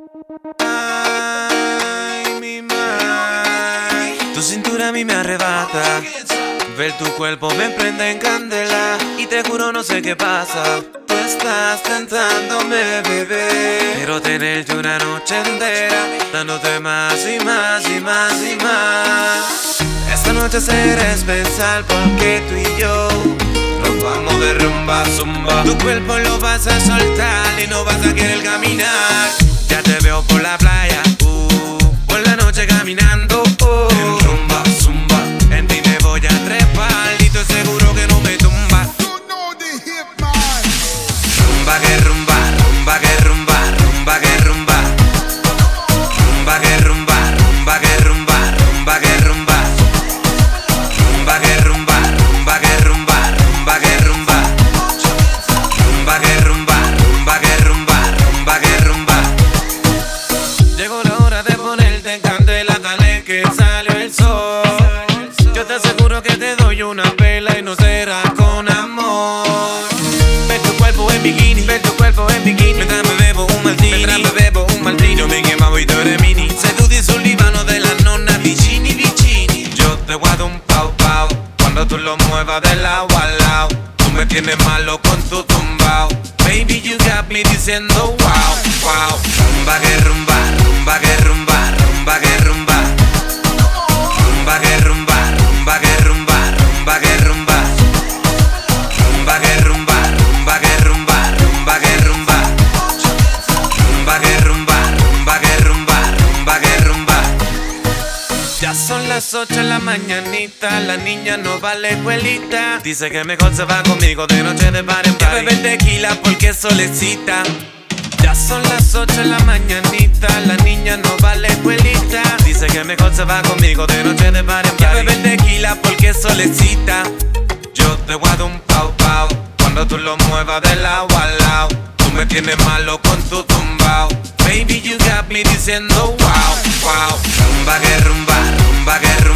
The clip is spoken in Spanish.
Ay, mi madre. Tu cintura a mí me arrebata. Ver tu cuerpo me prende en candela. Y te juro no sé qué pasa. Tú estás tentándome, bebé. Quiero tenerte una noche entera, dándote más y más y más y más. Esta noche será especial porque tú y yo nos vamos de rumba a zumba. Tu cuerpo lo vas a soltar y no vas a querer caminar. Ya te veo por la playa, por la noche caminando, en rumba, zumba. En ti me voy a trepar y estoy seguro que no me tumba. Rumba que rumba, rumba que rumba, rumba que rumba. Rumba que rumba, rumba que rumba, rumba que rumba. Rumba que rumba, rumba que rumba, rumba que rumba. Rumba que rumba, rumba que rumba, rumba que rumba. Llegó la hora de ponerte en candela, dale que salió el sol. Yo te aseguro que te doy una vela y no será con amor. Ver tu cuerpo en bikini, ver tu cuerpo en bikini. Mientras me bebo un martini, mientras me bebo un martini. Yo me quemaba y tú eres mini. Seduce un libano de la nonna Vicini, Vicini. Yo te guardo un pau pau cuando tú lo muevas de lado a lado. Tú me tienes malo con tu tumbao. Baby, you got me diciendo wow, wow. Rumba que rumba, rumba que rumba, rumba que rumba. Rumba que rumba, rumba que rumba, rumba que rumba. Rumba que rumba, rumba que rumba, rumba que rumba. Rumba que rumba, rumba que rumba, rumba que rumba. Ya son las 8 de la mañanita, la niña no va a la escuelita. Dice que mejor se va conmigo de noche de bar en bar. Que bebe tequila porque es solecita. Ya son las 8 de la mañanita, la niña no va a la escuelita. Dice que mejor se va conmigo de noche de bar en bar. Que bebe tequila porque es solecita. Yo te guardo un pau pau cuando tú lo muevas de lado a lado. Tú me tienes malo con tu tumbao. Baby, you got me diciendo wow, wow. Rumba que rumba, rumba que rumba.